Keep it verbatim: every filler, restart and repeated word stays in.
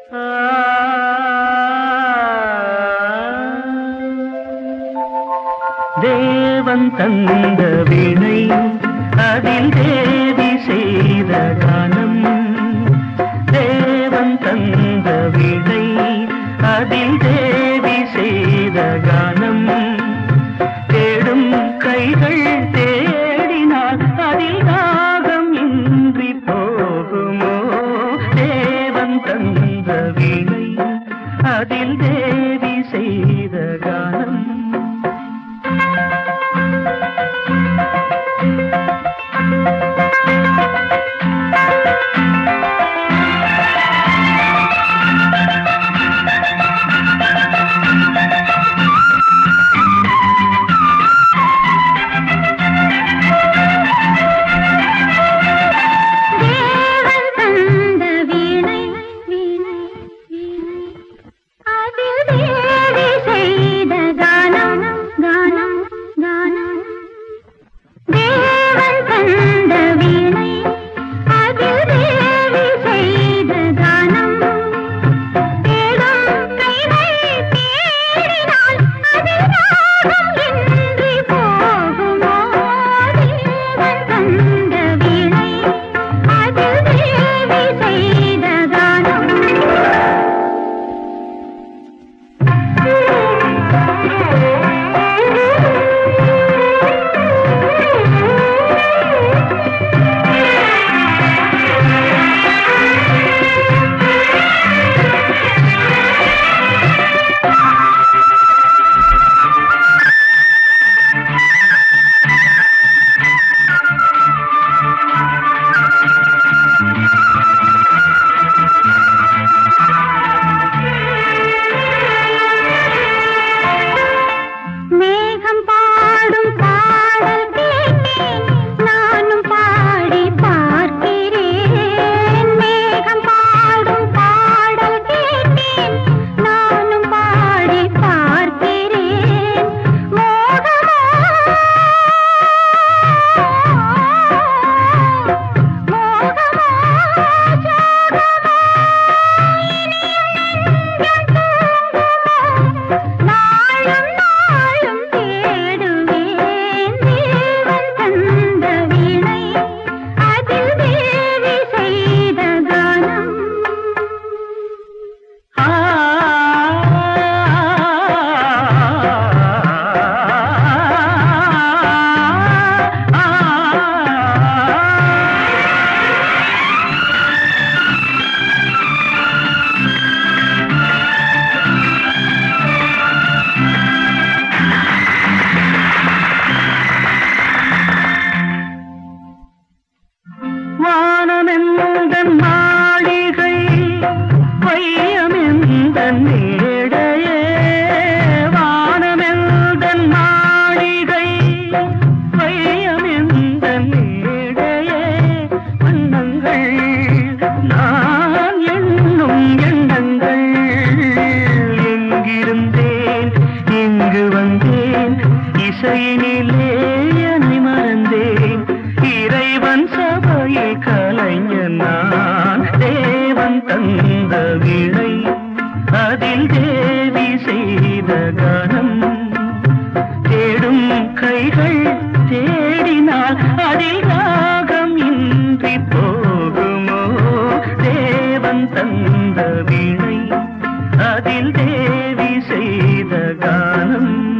தேவன் தந்த வீணை அதில் தேவி செய்த கானம். தேவன் தந்த வீணை அதில் தேவி செய்த கானம். தேடும் கைகள் தேடினால் அதில் தாகம் இன்றி போகுமோ? தேவன் தந்த வீணை அதில் தேவி செய்த கானம். இசையினிலே என்னை மறந்தேன், இறைவன் சபையில் கலைஞன் நான். தேவன் தந்த வீணை அதில் தேவி செய்த கானம். தேடும் கைகள் தேடினால் அதில் ராகம் இன்றி போகுமோ? தேவன் தந்த வீணை அதில் தேவி செய்த கானம்.